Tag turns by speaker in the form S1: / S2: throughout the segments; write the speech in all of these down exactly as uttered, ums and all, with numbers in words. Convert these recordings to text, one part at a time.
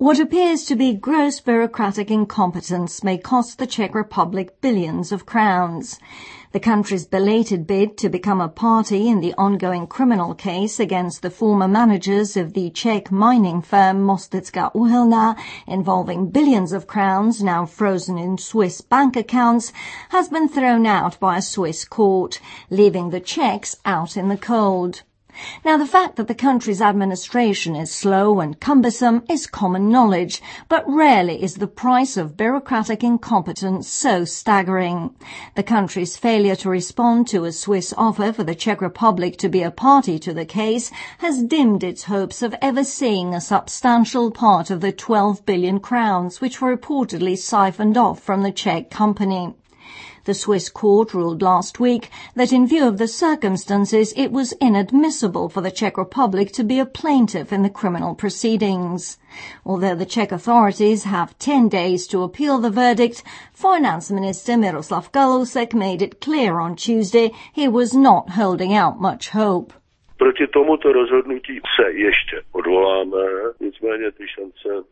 S1: What appears to be gross bureaucratic incompetence may cost the Czech Republic billions of crowns. The country's belated bid to become a party in the ongoing criminal case against the former managers of the Czech mining firm Mostecká uhelná, involving billions of crowns now frozen in Swiss bank accounts, has been thrown out by a Swiss court, leaving the Czechs out in the cold. Now, the fact that the country's administration is slow and cumbersome is common knowledge, but rarely is the price of bureaucratic incompetence so staggering. The country's failure to respond to a Swiss offer for the Czech Republic to be a party to the case has dimmed its hopes of ever seeing a substantial part of the twelve billion crowns which were reportedly siphoned off from the Czech company. The Swiss court ruled last week that in view of the circumstances it was inadmissible for the Czech Republic to be a plaintiff in the criminal proceedings. Although the Czech authorities have ten days to appeal the verdict, Finance Minister Miroslav Kalousek made it clear on Tuesday he was not holding out much hope.
S2: Proti tomuto rozhodnutí se ještě odvoláme, nicméně ty šance.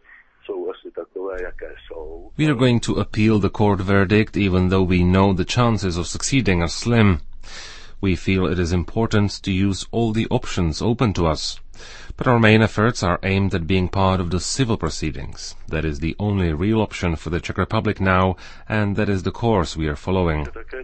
S3: We are going to appeal the court verdict, even though we know the chances of succeeding are slim. We feel it is important to use all the options open to us, but our main efforts are aimed at being part of the civil proceedings. That is the only real option for the Czech Republic now, and that is the course we are following.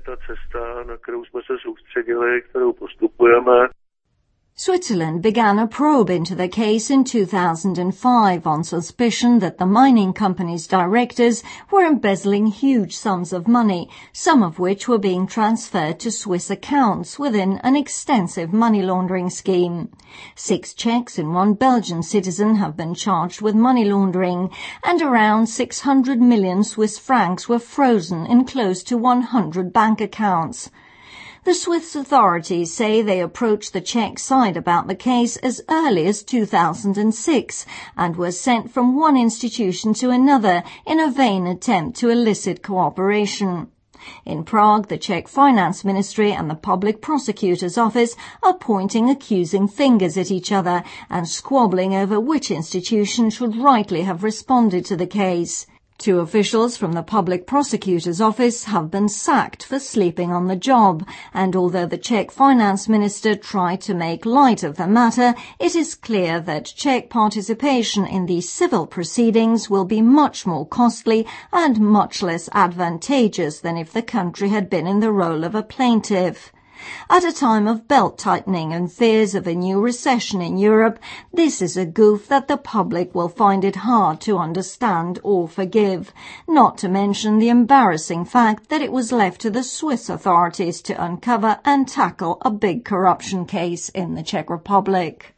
S1: Switzerland began a probe into the case in two thousand five on suspicion that the mining company's directors were embezzling huge sums of money, some of which were being transferred to Swiss accounts within an extensive money laundering scheme. Six Czechs and one Belgian citizen have been charged with money laundering, and around six hundred million Swiss francs were frozen in close to one hundred bank accounts. The Swiss authorities say they approached the Czech side about the case as early as two thousand six and were sent from one institution to another in a vain attempt to elicit cooperation. In Prague, the Czech Finance Ministry and the Public Prosecutor's Office are pointing accusing fingers at each other and squabbling over which institution should rightly have responded to the case. Two officials from the Public Prosecutor's Office have been sacked for sleeping on the job, and although the Czech Finance Minister tried to make light of the matter, it is clear that Czech participation in these civil proceedings will be much more costly and much less advantageous than if the country had been in the role of a plaintiff. At a time of belt-tightening and fears of a new recession in Europe, this is a goof that the public will find it hard to understand or forgive, not to mention the embarrassing fact that it was left to the Swiss authorities to uncover and tackle a big corruption case in the Czech Republic.